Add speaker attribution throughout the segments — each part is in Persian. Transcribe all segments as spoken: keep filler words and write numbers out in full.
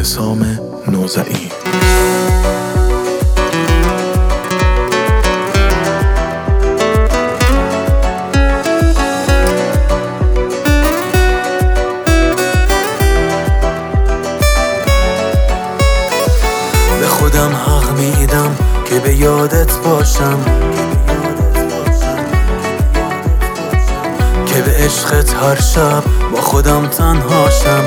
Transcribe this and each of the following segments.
Speaker 1: حسام نوزعی.
Speaker 2: به خودم حق میدم که به یادت باشم، که به عشقت هر شب با خودم تنهاشم.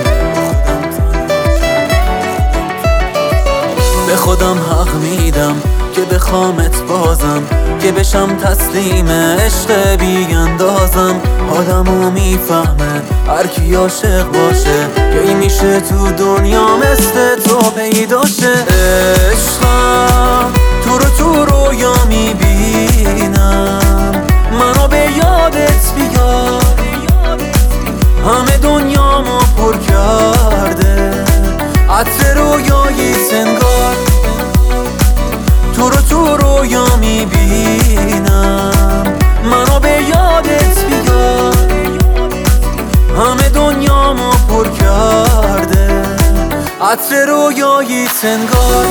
Speaker 2: به خودم حق میدم که بخوامت بازم، که بشم تسلیم عشق بی اندازم. آدمو میفهمه هر کی عاشق باشه که این میشه تو دنیا مثل تو پیداشه. عشقم تو رو تو رویا میبینم، منو به یادت بیار. همه دنیامو پر کرده عطر رویایی سنگار. تو رو تو رویا میبینم، منو به یادت بیار. همه دنیامو پر کرده عطر رویایی سنگار.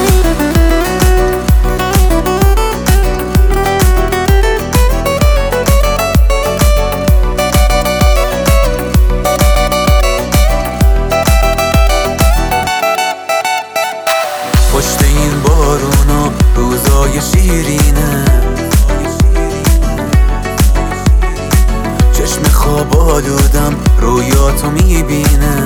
Speaker 2: پشت این بارونا روزای شیرینه، چشم خواب آلودم رویاتو میبینه.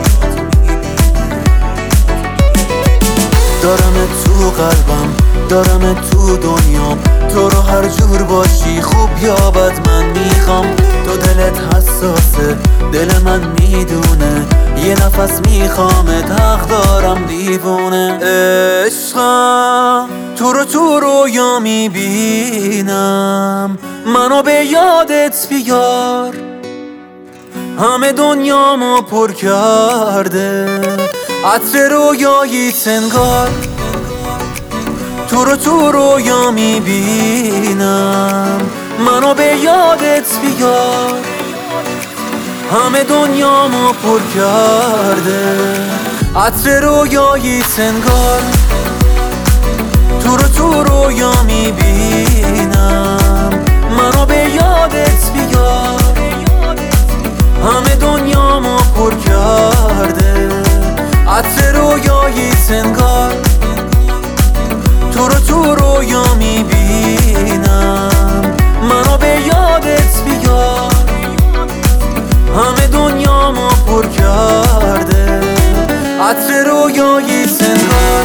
Speaker 2: دارم تو قلبم، دارم تو دنیام. تو رو هر جور باشی خوب یا بد من میخوام. تو دلت حساسه، دل من میدونه، یه نفس میخوامت، حق دارم دیوونه. عشقم تو رو تو رویا میبینم، منو به یادت بیار. همه دنیامو پر کرده عطر رویایی سنگار. تو رو تو رویا میبینم، منو به یادت بیار. همه دنیامو پر کرده عطر رویایی سنگار. تو رو تو رویا میبینم، منو به یادت بیار. همه دنیامو پر کرده عطر رویایی سنگار. تو رو تو رویا میبینم، منو به یادت بیار. همه دنیامو پر کرده عطر رویایی سنگار.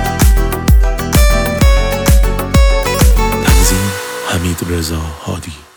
Speaker 1: تنظیم حمید رضا هادی.